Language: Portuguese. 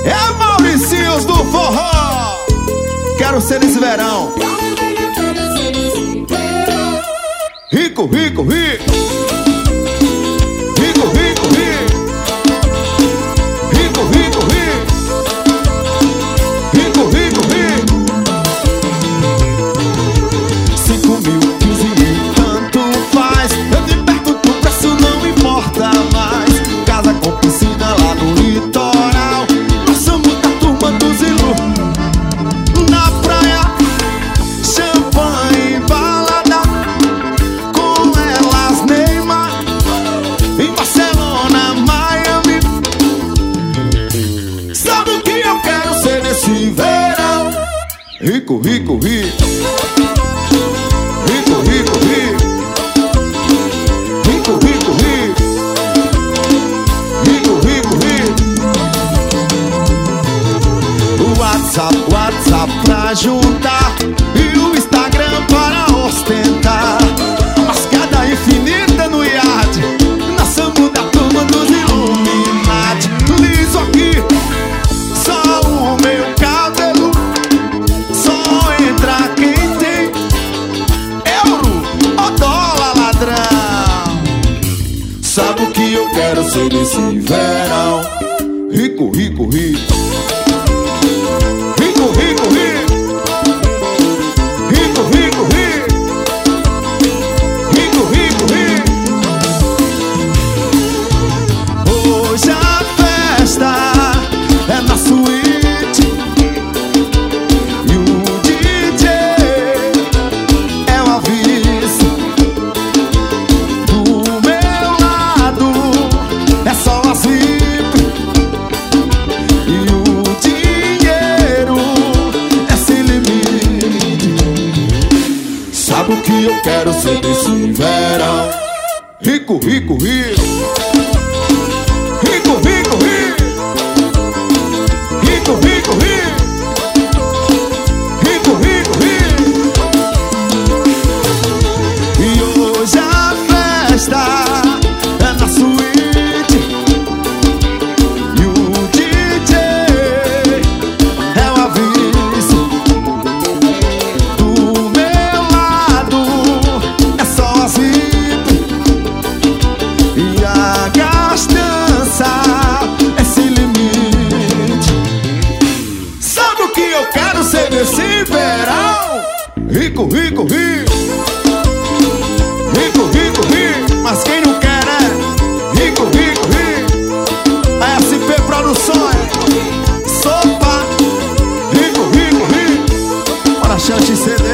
É Mauricinhos do forró. Quero ser esse verão. Rico, rico, rico. Rico, rico, rico. Rico, rico, rico. Rico, rico, rico. 5 mil, 15 mil, tanto faz. Eu te pergunto, o preço não importa mais. Casa com piscina lá no litoral. Nós somos da turma do Zilu. Na praia, champanhe, balada. Com elas, Neymar. Em Barcelona, Miami. Sabe o que eu quero ser nesse verão? Rico, rico, rico. Rico, rico, rico. Rico, rico, rico. Rico, rico, rico. O WhatsApp pra juntar e o Instagram para ostentar. Mascada infinita no iate. Nós somos da turma dos Illuminati. Liso aqui, só o meu cabelo. Só entra quem tem euro ou dólar, ladrão. Sabe o que eu quero ser nesse verão? Rico, rico, rico. Rico, rico, rico. Rico, rico, rico. Rico, rico, rico. Hoje a festa é na suíte. E o DJ é o aviso. Do meu lado é só as VIP. E o dinheiro é sem limite. Sabe o que eu quero ser nesse verão? Rico, rico, rico. Rico, rico, rico. Rico, rico, rico. Rico, rico, rico. E hoje a festa é na suíte. E o DJ é o aviso. Do meu lado é só as VIP. E a gastança é sem limite. Sabe o que eu quero ser nesse verão? Rico, rico, rico. Rico, rico, rico. Mas quem não quer, né? Rico, rico, rico. A SP Produções. Sopa. Rico, rico, rico. Para Chante CD.